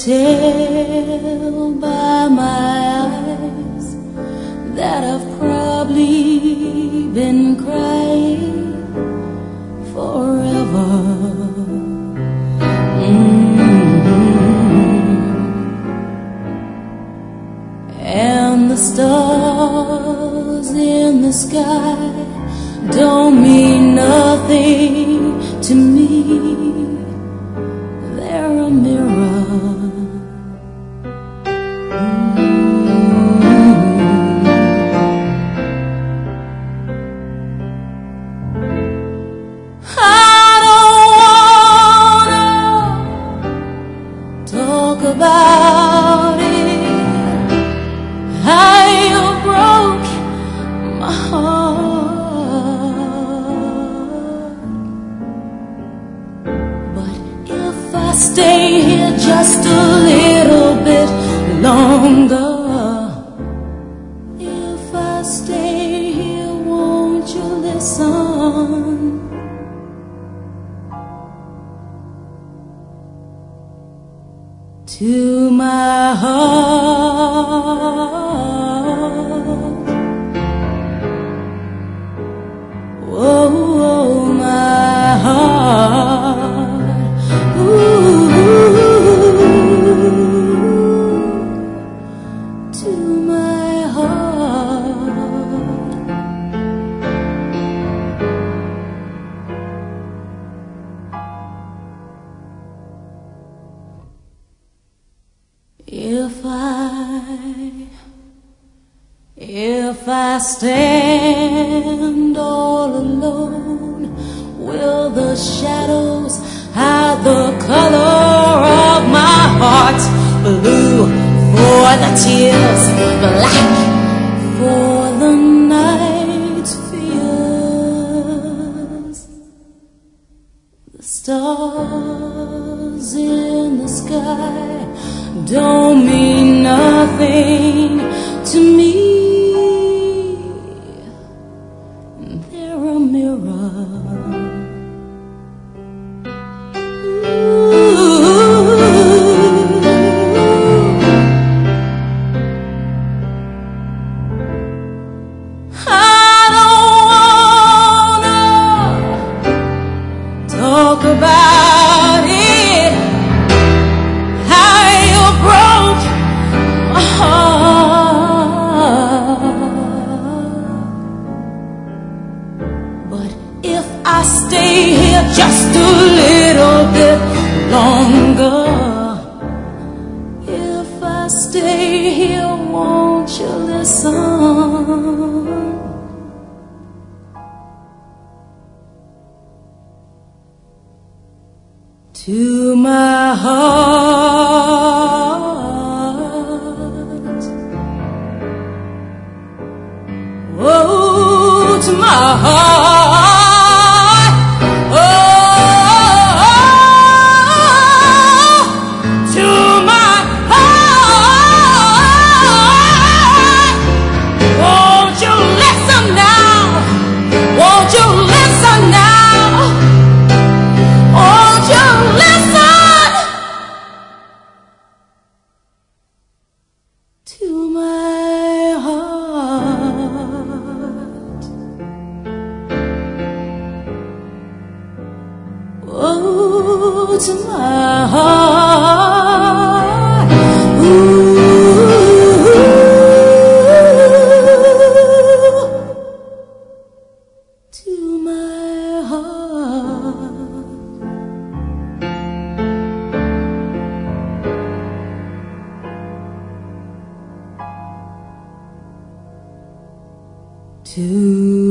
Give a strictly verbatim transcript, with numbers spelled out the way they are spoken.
tell by my eyes that I've probably been crying forever. Mm-hmm. And the stars in the sky don't mean nothing to me. They're a mirror. About it, how you broke my heart. But if I stay here just a little bit longer, if I stay here, won't you listen? To my heart, oh, my heart, ooh, to my heart. If I, if I stand all alone, will the shadows hide the color of my heart? Blue for the tears, black for the night's fears. The stars in the sky don't mean nothing to me. They're a mirror. Ooh. I don't wanna talk about it. But if I stay here just a little bit longer, if I stay here, won't you listen? To my heart, oh, to my heart, oh, to my heart. Won't you listen now? Won't you listen now? Won't you listen to my heart? Oh, to my heart. Ooh, to my heart. To